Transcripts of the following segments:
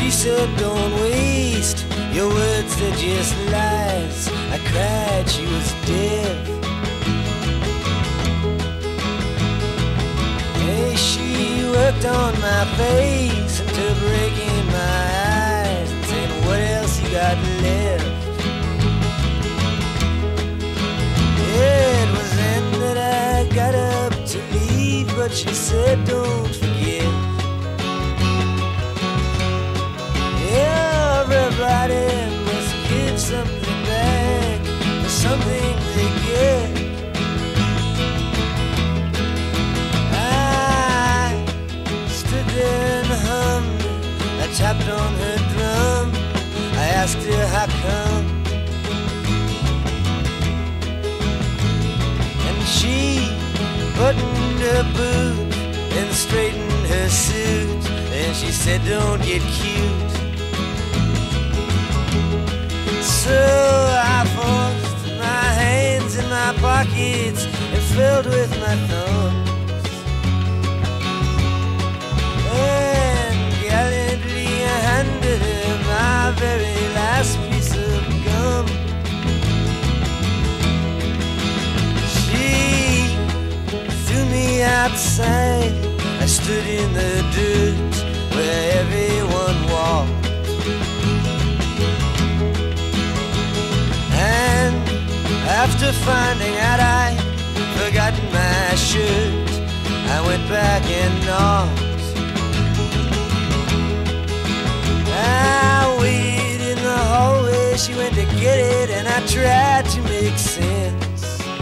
She said, don't waste your words, they're just lies. I cried, she was deaf. Hey, she worked on my face until breaking my eyes and saying, what else you got left? Yeah, it was then that I got up to leave, but she said, don't forget. Everybody must give something back for something they get. I stood there and hummed. I tapped on her drum. I asked her how come, and she buttoned her boot and straightened her suit, and she said, don't get cute. So I forced my hands in my pockets and filled with my thumbs, and gallantly handed her my very last piece of gum. She threw me outside. I stood in the dirt where everyone walked. After finding out I'd forgotten my shirt, I went back and knocked. I waited in the hallway, she went to get it, and I tried to make sense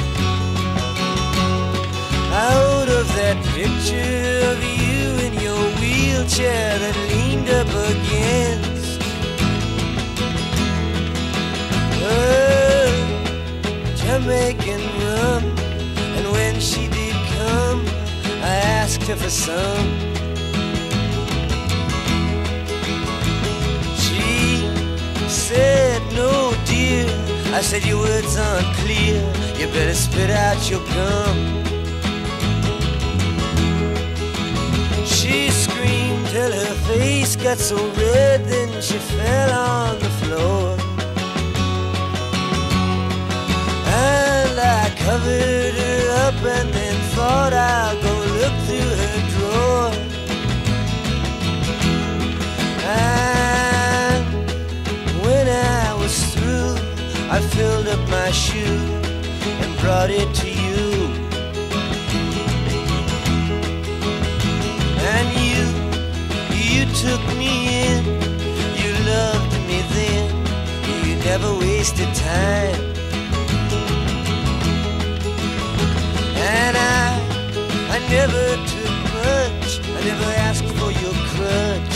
out of that picture of you in your wheelchair that leaned up against Jamaican rum. And when she did come, I asked her for some. She said, no dear. I said, your words aren't clear, you better spit out your gum. She screamed till her face got so red, then she fell on the floor. And I covered her up and then thought I'll go look through her drawer. And when I was through, I filled up my shoe and brought it to you. And you took me in, you loved me then, you never wasted time. And I never took much, I never asked for your crutch.